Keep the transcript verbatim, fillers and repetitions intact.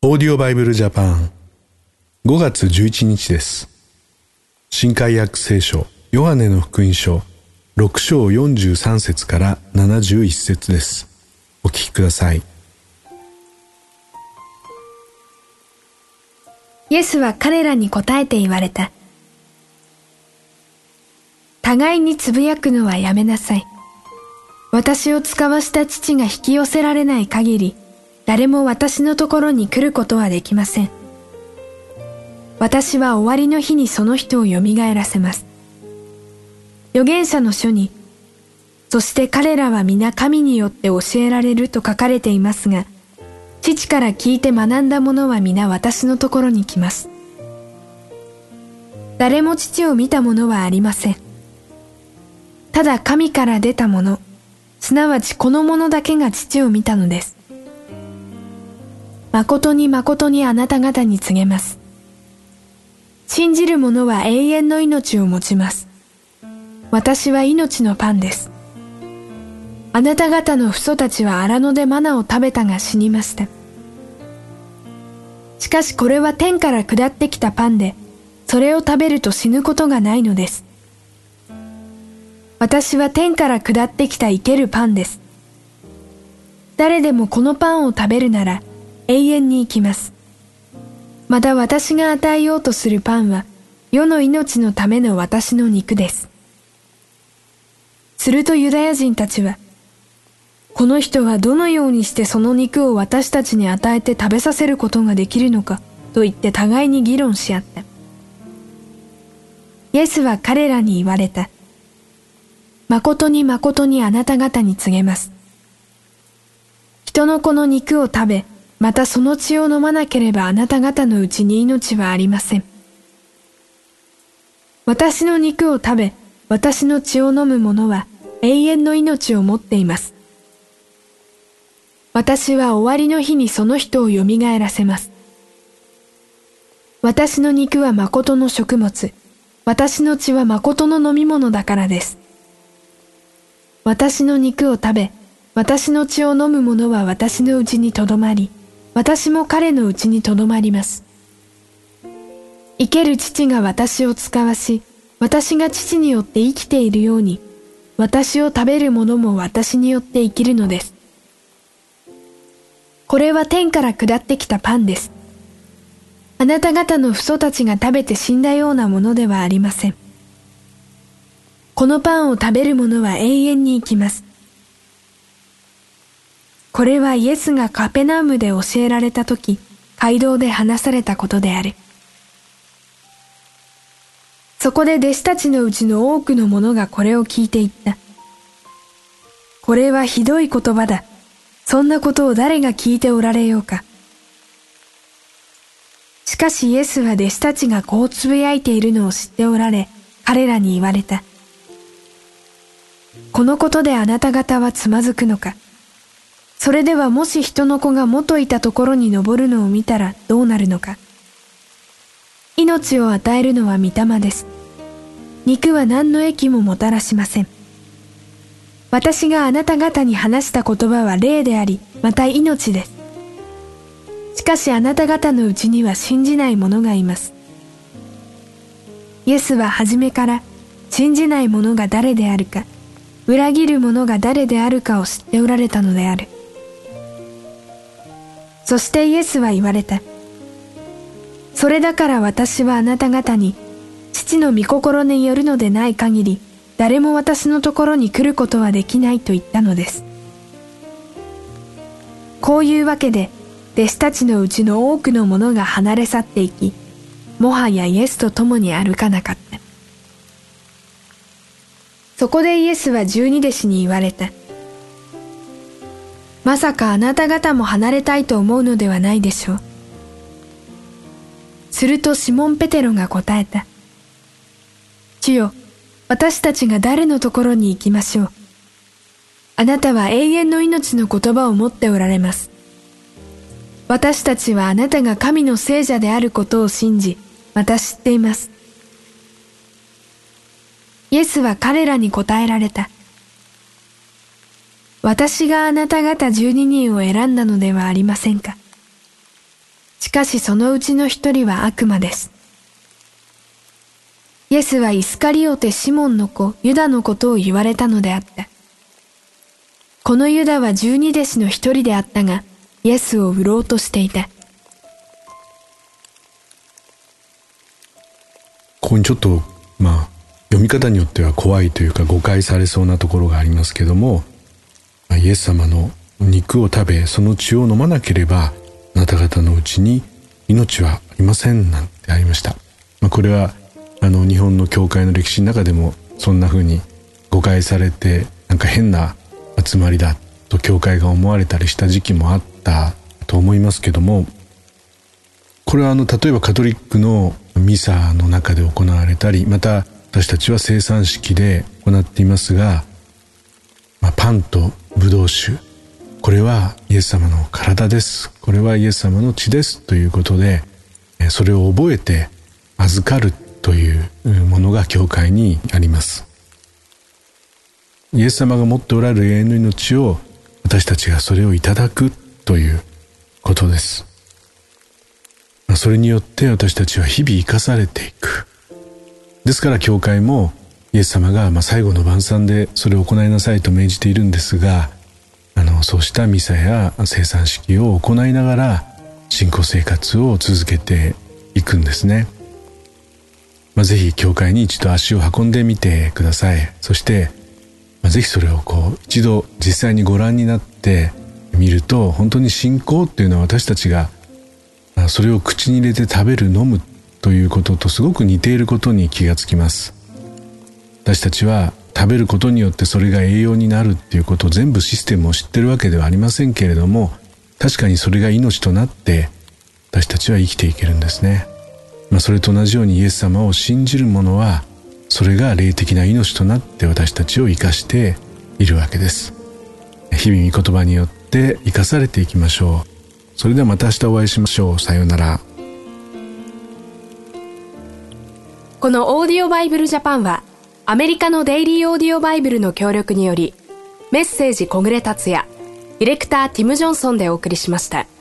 オーディオバイブルジャパンごがつじゅういちにちです。新海約聖書ヨハネの福音書ろくしょうよんじゅうさんせつからななじゅういっせつです。お聞きください。 イエスは彼らに答えて言われた。互いにつぶやくのはやめなさい。私を使わした父が引き寄せられない限り、誰も私のところに来ることはできません。私は終わりの日にその人をよみがえらせます。預言者の書に、そして彼らは皆神によって教えられると書かれていますが、父から聞いて学んだ者は皆私のところに来ます。誰も父を見た者はありません。ただ神から出た者、すなわちこの者だけが父を見たのです。誠に誠にあなた方に告げます。信じる者は永遠の命を持ちます。私は命のパンです。あなた方の父祖たちは荒野でマナを食べたが死にました。しかしこれは天から下ってきたパンで、それを食べると死ぬことがないのです。私は天から下ってきた生けるパンです。誰でもこのパンを食べるなら永遠に生きます。また私が与えようとするパンは世の命のための私の肉です。するとユダヤ人たちは、この人はどのようにしてその肉を私たちに与えて食べさせることができるのかと言って互いに議論し合った。イエスは彼らに言われた。誠に誠にあなた方に告げます。人の子の肉を食べ、またその血を飲まなければあなた方のうちに命はありません。私の肉を食べ、私の血を飲む者は永遠の命を持っています。私は終わりの日にその人をよみがえらせます。私の肉は誠の食物、私の血は誠の飲み物だからです。私の肉を食べ、私の血を飲む者は私のうちにとどまり、私も彼のうちにとどまります。生ける父が私を使わし、私が父によって生きているように、私を食べる者も私によって生きるのです。これは天から下ってきたパンです。あなた方の父祖たちが食べて死んだようなものではありません。このパンを食べる者は永遠に生きます。これはイエスがカペナウムで教えられたとき、街道で話されたことである。そこで弟子たちのうちの多くの者がこれを聞いていった。これはひどい言葉だ。そんなことを誰が聞いておられようか。しかしイエスは弟子たちがこうつぶやいているのを知っておられ、彼らに言われた。このことであなた方はつまずくのか。それではもし人の子が元いたところに登るのを見たらどうなるのか。命を与えるのは御霊です。肉は何の益ももたらしません。私があなた方に話した言葉は霊であり、また命です。しかしあなた方のうちには信じない者がいます。イエスは初めから信じない者が誰であるか、裏切る者が誰であるかを知っておられたのである。そしてイエスは言われた。それだから私はあなた方に、父の御心によるのでない限り、誰も私のところに来ることはできないと言ったのです。こういうわけで、弟子たちのうちの多くの者が離れ去っていき、もはやイエスと共に歩かなかった。そこでイエスは十二弟子に言われた。まさかあなた方も離れたいと思うのではないでしょう。するとシモン・ペテロが答えた。主よ、私たちが誰のところに行きましょう。あなたは永遠の命の言葉を持っておられます。私たちはあなたが神の聖者であることを信じ、また知っています。イエスは彼らに答えられた。私があなた方十二人を選んだのではありませんか。 しかしそのうちの一人は悪魔です。イエスはイスカリオテシモンの子ユダのことを言われたのであった。このユダは十二弟子の一人であったが、イエスを売ろうとしていた。 ここにちょっと、まあ、読み方によっては怖いというか誤解されそうなところがありますけども、イエス様の肉を食べ、その血を飲まなければ、あなた方のうちに命はありませんなんてありました。まあ、これは、あの、日本の教会の歴史の中でも、そんな風に誤解されて、なんか変な集まりだと教会が思われたりした時期もあったと思いますけども、これはあの、例えばカトリックのミサの中で行われたり、また私たちは聖餐式で行っていますが、まあ、パンとブドウ酒、これはイエス様の体です。これはイエス様の血ですということで、それを覚えて預かるというものが教会にあります。イエス様が持っておられる永遠の命を私たちがそれをいただくということです。それによって私たちは日々生かされていく。ですから教会もイエス様がまあ最後の晩餐でそれを行いなさいと命じているんですが、あのそうしたミサや聖餐式を行いながら信仰生活を続けていくんですね。まあ、ぜひ教会に一度足を運んでみてください。そして、まあ、ぜひそれをこう一度実際にご覧になってみると、本当に信仰っていうのは私たちがそれを口に入れて食べる飲むということとすごく似ていることに気がつきます。私たちは食べることによってそれが栄養になるっていうことを全部システムを知ってるわけではありませんけれども、確かにそれが命となって私たちは生きていけるんですね。まあ、それと同じようにイエス様を信じる者はそれが霊的な命となって私たちを生かしているわけです。日々御言葉によって生かされていきましょう。それではまた明日お会いしましょう。さようなら。 このオーディオバイブルジャパンはアメリカのデイリーオーディオバイブルの協力によりメッセージ小暮達也、ディレクターティム・ジョンソンでお送りしました。